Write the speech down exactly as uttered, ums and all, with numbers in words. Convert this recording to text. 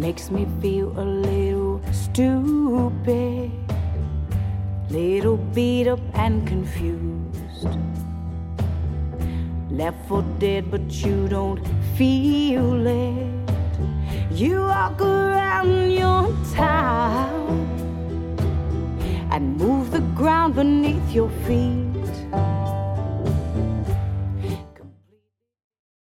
makes me feel a little stupid, little beat up and confused, left for dead but you don't feel it. You walk around your town and move the ground beneath your feet.